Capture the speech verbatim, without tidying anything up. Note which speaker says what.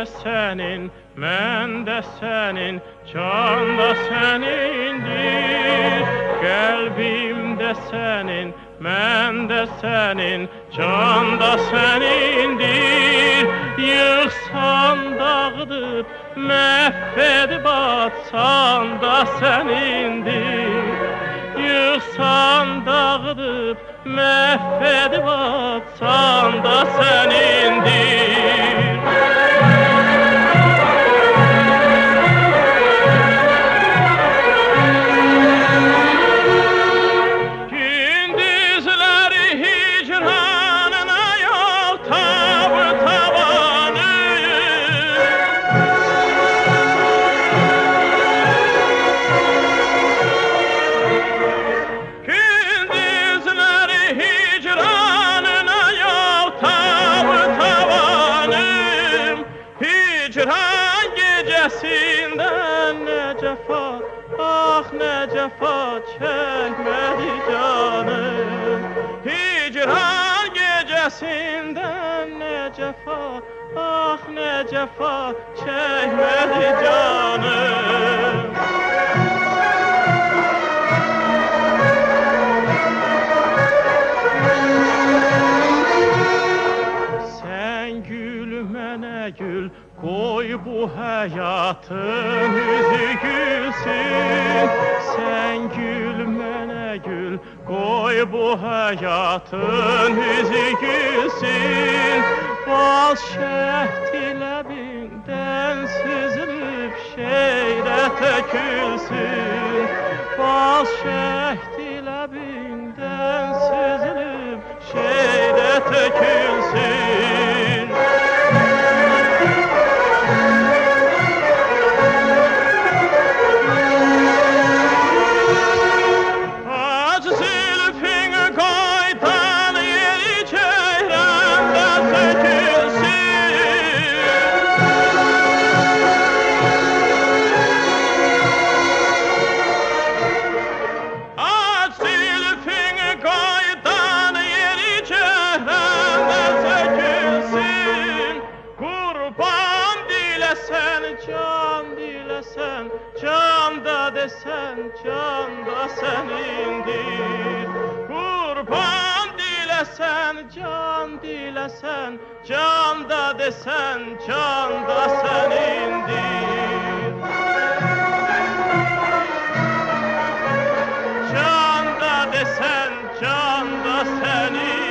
Speaker 1: senin, mən də sənin, can da sənindir. Qəlbim də sənin, mən də sənin, can da sənindir. Yıxsan dağıdıb, məhv edib atsan da sənindir. Yıxsan dağıdıb, məhv edib atsan da sənindir. Hicran gecesinden ne cefa, ah ne cefa çekmedi canım. Hicran gecesinden ne cefa, ah ne cefa çekmedi canım. Sen gülmene gül, koy bu hayatın yüzü gülsün. Sen gülmene gül, koy bu hayatın yüzü gülsün. Bal şehti lebinden süzülüp şehre tökülsün. Bal şehti lebinden süzülüp şehre tökülsün. Can dilesen, can da desen, can da senindir. Kurban dilesen, can dilesen, can da desen, can da senindir. Can da desen, can da senindir.